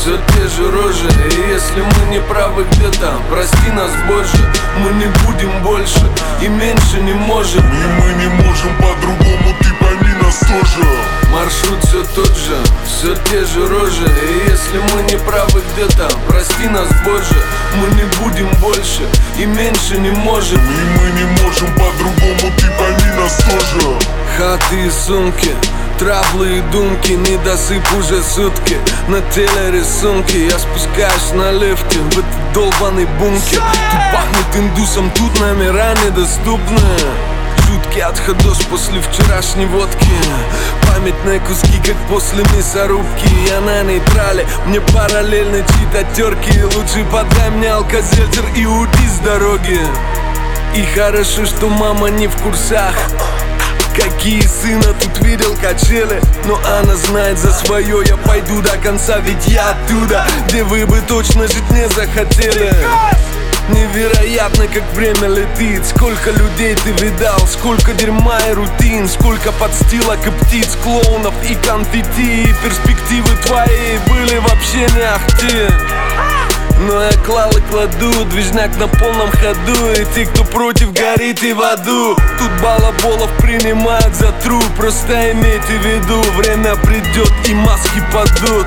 все те же рожи. И если мы не правы где-то, прости нас, Боже. Мы не будем больше и меньше не можем. И мы не можем по-другому, ты пойми нас тоже. Маршрут все тот же, все те же рожи. И если мы не правы где-то, прости нас, Боже. Мы не будем больше и меньше не можем. И мы не можем по-другому, ты пойми нас тоже. Хаты и сумки, траблы и думки, недосып уже сутки. На теле рисунки, я спускаюсь на лифте в этот долбаный бункер. Тут пахнет индусом, тут номера недоступны. Жуткий отходос после вчерашней водки. Памятные куски, как после мясорубки. Я на нейтрале, мне параллельно чьи-то терки. Лучше подай мне алкозельцер и уйди с дороги. И хорошо, что мама не в курсах, какие сына тут видел качели. Но она знает за свое, я пойду до конца. Ведь я оттуда, где вы бы точно жить не захотели. Невероятно, как время летит. Сколько людей ты видал, сколько дерьма и рутин. Сколько подстилок и птиц, клоунов и конфетти. И перспективы твои были вообще не ахти. Но я клал и кладу, движняк на полном ходу. И те, кто против, горит и в аду. Тут балаболов принимают за труп. Просто имейте в виду, время придет и маски падут.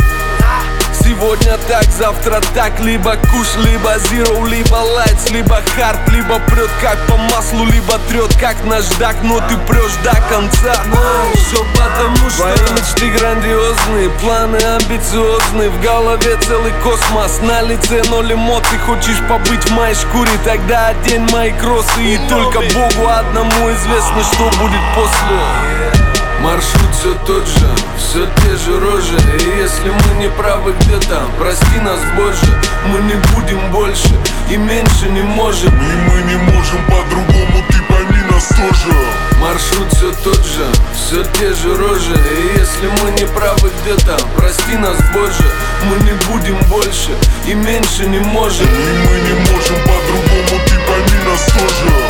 Сегодня так, завтра так. Либо куш, либо зиро, либо лайтс, либо хард. Либо прет как по маслу, либо трет как наждак. Но ты прешь до конца. Все потому что твои мечты грандиозные, планы амбициозные. В голове целый космос, на лице ноль эмоций. Хочешь побыть в моей шкуре, тогда одень мои кроссы. И только Богу одному известно, что будет после. Маршрут все тот же, все те же рожи. И если мы не правы где-то, прости нас, Боже. Мы не будем больше и меньше не можем. И мы не можем по-другому, ты пойми нас тоже. Маршрут все тот же, все те же рожи. И если мы не правы где-то, прости нас, Боже. Мы не будем больше и меньше не можем. И мы не можем по-другому, ты пойми нас тоже.